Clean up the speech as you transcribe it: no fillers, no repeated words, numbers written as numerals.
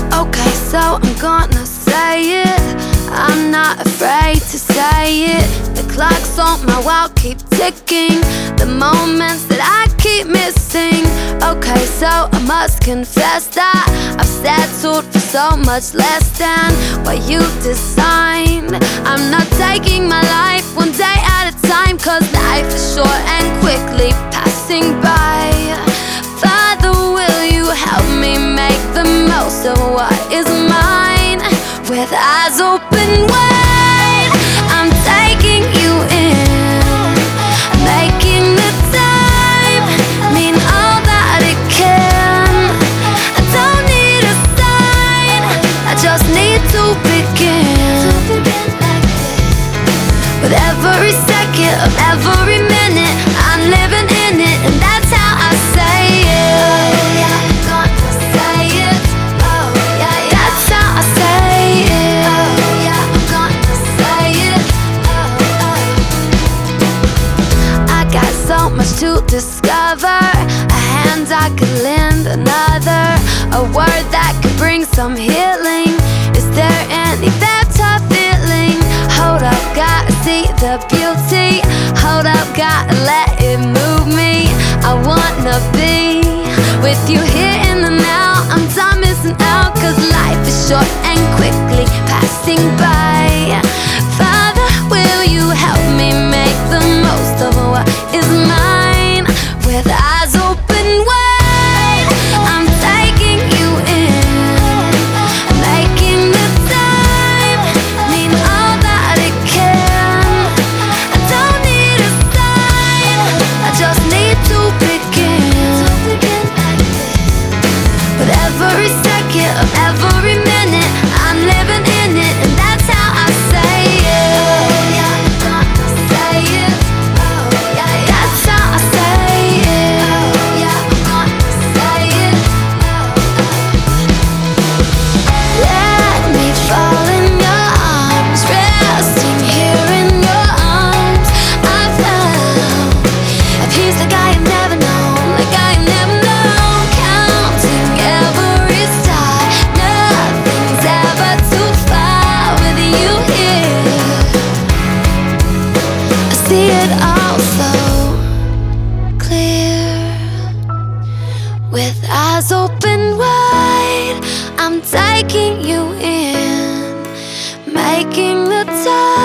Okay, so I'm gonna say it. I'm not afraid to say it. The clock's on my wall, keep ticking. The moments that I keep missing. Okay, so I must confess that I've settled for so much less than what you designed. I'm not taking my life one day at a time, 'cause life is short and quickly passing by. Father, will you help me make the most of what is mine? With eyes open wide, I'm taking you in, making the time mean all that it can. I don't need a sign, I just need to begin. With every second of every minute, I'm living in it, and that's how I say it. Oh yeah, I'm gonna say it. Oh yeah, yeah. That's how I say it. Oh yeah, I'm gonna say it. Oh, oh. I got so much to discover. A hand I could lend another, a word that could bring some healing. Is there any better feeling? Hold up, gotta see the beauty. Hold up, gotta let it move me. I wanna be with you here in the now. I'm done missing out, 'cause life is short and quickly passing by. Father, will you help me make the most of what is mine? With eyes open wide, I'm taking you in, making the time mean all that it can. I don't need a sign, I just need to begin. With every second of every minute, I'm living in it, and that's how I say it. Oh yeah, I'm gonna say it. Oh yeah, yeah. That's how I say it. Oh yeah, I'm gonna say it. Let me fall in your arms, resting here in your arms. I found a peace like I have never known, like I have never known. Counting every star, nothing's ever too far with you here. I see it all so clear. With eyes open wide, I'm taking you in, making the time